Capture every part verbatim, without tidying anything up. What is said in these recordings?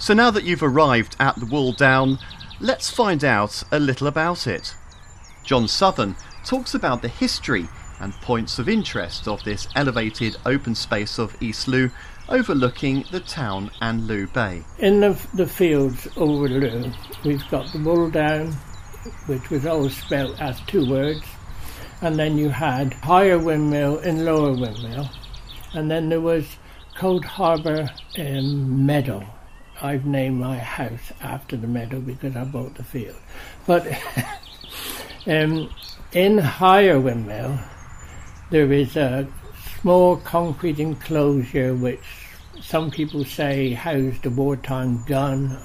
So now that you've arrived at the Wall Down, let's find out a little about it. John Southern talks about the history and points of interest of this elevated open space of East Looe overlooking the town and Looe Bay. In the, the fields over Looe, we've got the Wall Down, which was always spelt as two words, and then you had Higher Windmill and Lower Windmill, and then there was Cold Harbour um, Meadow. I've named my house after the meadow because I bought the field. But um, in Higher Windmill, there is a small concrete enclosure which some people say housed a wartime gun.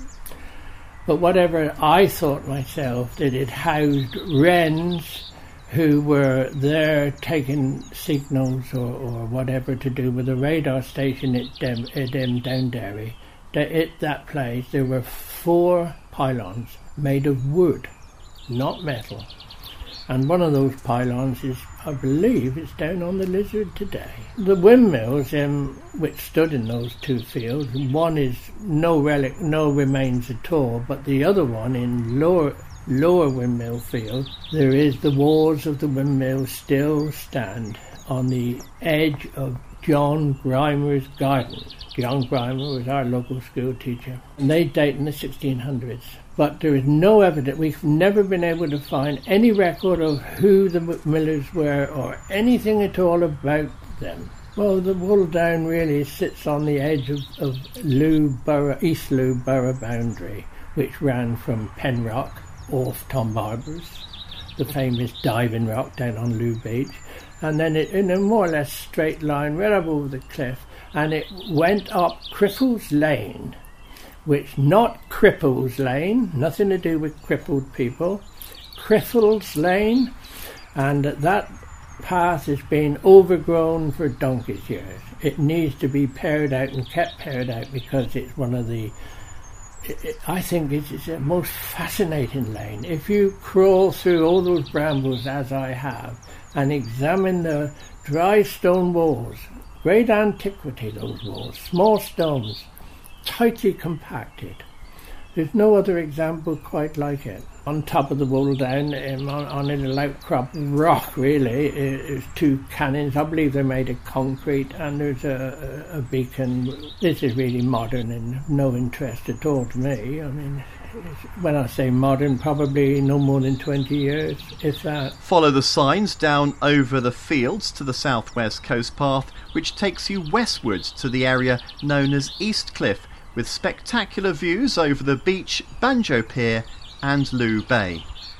But whatever, I thought myself that it housed wrens who were there taking signals or, or whatever to do with the radar station at, Dem, at um, Downderry. At that place there were four pylons made of wood, not metal. And one of those pylons is, I believe, it's down on the Lizard today. The windmills um, which stood in those two fields, one is no relic, no remains at all, but the other one in lower lower windmill field, there is the walls of the windmill still stand on the edge of John Grimer's garden. John Grimer was our local school teacher, and they date in the sixteen hundreds. But there is no evidence, we've never been able to find any record of who the millers were or anything at all about them. Well, the Wall Down really sits on the edge of, of Looe Borough, East Looe Borough boundary, which ran from Penrock off Tom Barber's, the famous diving rock down on Looe Beach, and then it, in a more or less straight line right up over the cliff, and it went up Cripples Lane, which not Cripples Lane, nothing to do with crippled people, Cripples Lane, and that path has been overgrown for donkey's years. It needs to be pared out and kept pared out because it's one of the, it, it, I think it's, it's a most fascinating lane. If you crawl through all those brambles as I have and examine the dry stone walls, great antiquity those walls, small stones, tightly compacted. There's no other example quite like it. On top of the Wall Down, um, on, on a little outcrop rock really, there's two cannons. I believe they're made of concrete, and there's a, a, a beacon. This is really modern and of no interest at all to me. I mean, it's, when I say modern, probably no more than twenty years, if that. Follow the signs down over the fields to the southwest coast path, which takes you westwards to the area known as East Cliff, with spectacular views over the beach, Banjo Pier and Looe Bay.